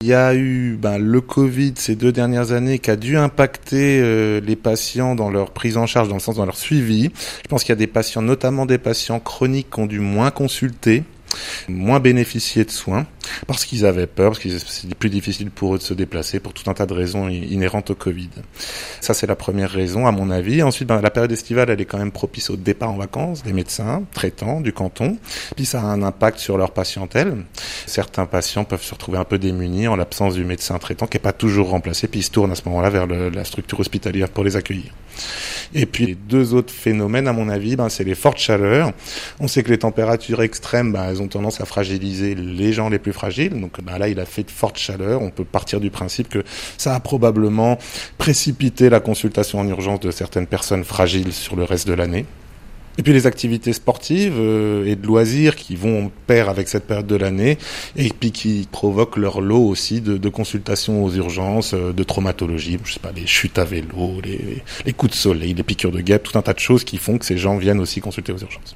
Il y a eu le Covid ces 2 dernières années qui a dû impacter les patients dans leur prise en charge, dans le sens dans leur suivi. Je pense qu'il y a des patients, notamment des patients chroniques, qui ont dû moins consulter, moins bénéficier de soins, parce qu'ils avaient peur, parce que c'est plus difficile pour eux de se déplacer, pour tout un tas de raisons inhérentes au Covid. Ça, c'est la première raison, à mon avis. Ensuite, la période estivale, elle est quand même propice au départ en vacances des médecins traitants du canton. Puis ça a un impact sur leur patientèle. Certains patients peuvent se retrouver un peu démunis en l'absence du médecin traitant, qui n'est pas toujours remplacé, puis ils se tournent à ce moment-là vers la structure hospitalière pour les accueillir. Et puis les 2 autres phénomènes, à mon avis, c'est les fortes chaleurs. On sait que les températures extrêmes, elles ont tendance à fragiliser les gens les plus fragiles. Donc là, il a fait de fortes chaleurs. On peut partir du principe que ça a probablement précipité la consultation en urgence de certaines personnes fragiles sur le reste de l'année. Et puis les activités sportives et de loisirs qui vont en pair avec cette période de l'année et puis qui provoquent leur lot aussi de consultations aux urgences, de traumatologie, je sais pas, les chutes à vélo, les coups de soleil, les piqûres de guêpes, tout un tas de choses qui font que ces gens viennent aussi consulter aux urgences.